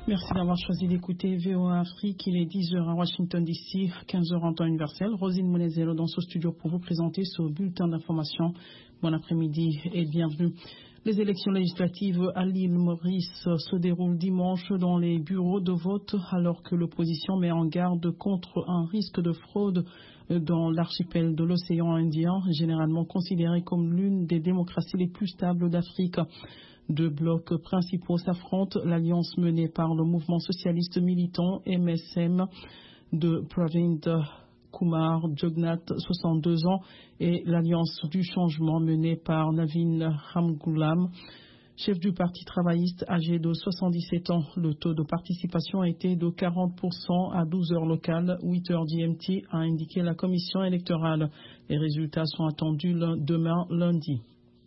Merci d'avoir choisi d'écouter VOA Afrique. Il est 10h à Washington DC, 15h en temps universel. Rosine Monezero dans ce studio pour vous présenter ce bulletin d'information. Bon après-midi et bienvenue. Les élections législatives à l'île Maurice se déroulent dimanche dans les bureaux de vote alors que l'opposition met en garde contre un risque de fraude dans l'archipel de l'océan Indien, généralement considéré comme l'une des démocraties les plus stables d'Afrique. Deux blocs principaux s'affrontent, l'alliance menée par le mouvement socialiste militant MSM de Pravind Kumar Jugnauth, 62 ans, et l'alliance du changement menée par Navin Ramgoolam, chef du parti travailliste âgé de 77 ans. Le taux de participation a été de 40% à 12 heures locales, 8 heures GMT, a indiqué la commission électorale. Les résultats sont attendus demain lundi.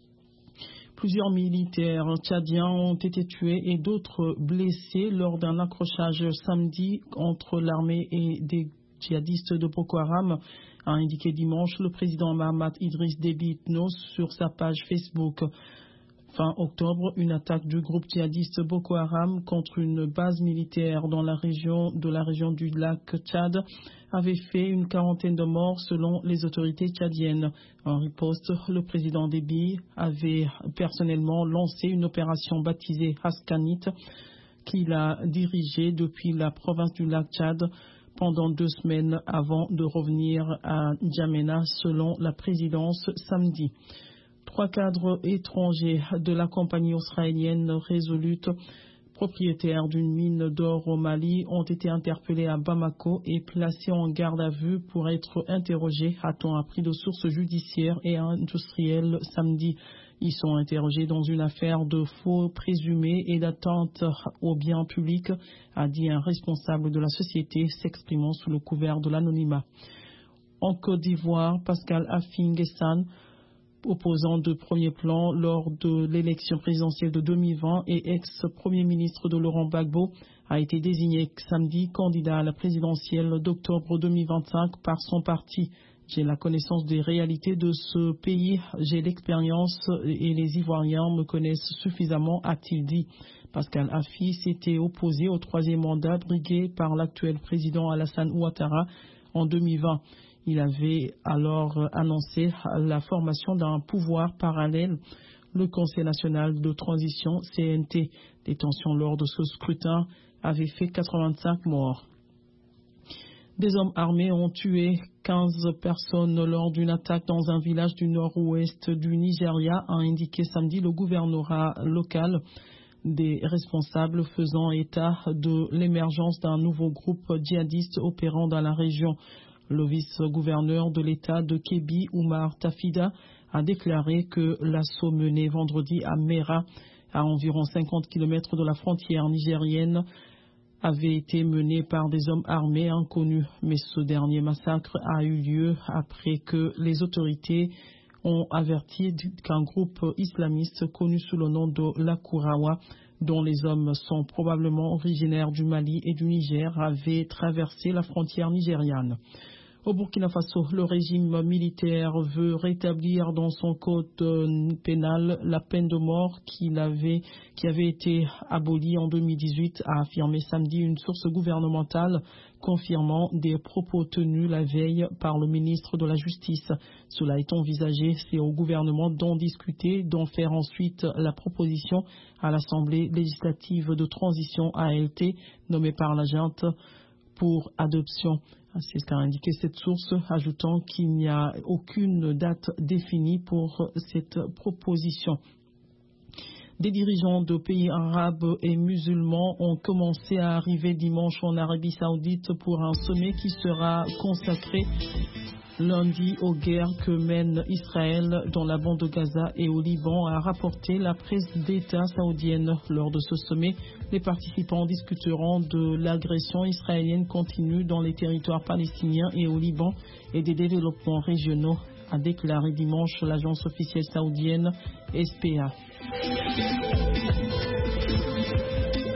Plusieurs militaires tchadiens ont été tués et d'autres blessés lors d'un accrochage samedi entre l'armée et des djihadistes de Boko Haram, a indiqué dimanche le président Mahamat Idriss Déby Itno sur sa page Facebook. Fin octobre, une attaque du groupe djihadiste Boko Haram contre une base militaire dans la région du lac Tchad avait fait une quarantaine de morts selon les autorités tchadiennes. En riposte, le président Déby avait personnellement lancé une opération baptisée Haskanit qu'il a dirigée depuis la province du lac Tchad pendant 2 semaines avant de revenir à N'Djamena selon la présidence samedi. 3 cadres étrangers de la compagnie australienne Resolute, propriétaire d'une mine d'or au Mali, ont été interpellés à Bamako et placés en garde à vue pour être interrogés, a-t-on appris de sources judiciaires et industrielles samedi. Ils sont interrogés dans une affaire de faux présumés et d'atteinte aux biens publics, a dit un responsable de la société s'exprimant sous le couvert de l'anonymat. En Côte d'Ivoire, Pascal Affi-N'Guessan, opposant de premier plan lors de l'élection présidentielle de 2020 et ex-premier ministre de Laurent Gbagbo, a été désigné samedi candidat à la présidentielle d'octobre 2025 par son parti. J'ai la connaissance des réalités de ce pays, j'ai l'expérience et les Ivoiriens me connaissent suffisamment, a-t-il dit. Pascal Affi s'était opposé au 3e mandat brigué par l'actuel président Alassane Ouattara en 2020. Il avait alors annoncé la formation d'un pouvoir parallèle, le Conseil national de transition CNT. Les tensions lors de ce scrutin avaient fait 85 morts. Des hommes armés ont tué 15 personnes lors d'une attaque dans un village du nord-ouest du Nigeria, a indiqué samedi le gouvernorat local. Des responsables faisant état de l'émergence d'un nouveau groupe djihadiste opérant dans la région. Le vice-gouverneur de l'État de Kebbi, Oumar Tafida, a déclaré que l'assaut mené vendredi à Mera, à environ 50 km de la frontière nigérienne, avait été mené par des hommes armés inconnus. Mais ce dernier massacre a eu lieu après que les autorités ont averti qu'un groupe islamiste connu sous le nom de l'Akurawa, dont les hommes sont probablement originaires du Mali et du Niger, avait traversé la frontière nigériane. Au Burkina Faso, le régime militaire veut rétablir dans son code pénal la peine de mort qui avait été abolie en 2018, a affirmé samedi une source gouvernementale confirmant des propos tenus la veille par le ministre de la Justice. Cela est envisagé, c'est au gouvernement d'en discuter, d'en faire ensuite la proposition à l'Assemblée législative de transition ALT nommée par la junte pour adoption. C'est ce qu'a indiqué cette source, ajoutant qu'il n'y a aucune date définie pour cette proposition. Des dirigeants de pays arabes et musulmans ont commencé à arriver dimanche en Arabie Saoudite pour un sommet qui sera consacré lundi aux guerres que mène Israël dans la bande de Gaza et au Liban, a rapporté la presse d'État saoudienne. Lors de ce sommet, les participants discuteront de l'agression israélienne continue dans les territoires palestiniens et au Liban et des développements régionaux, a déclaré dimanche l'agence officielle saoudienne SPA.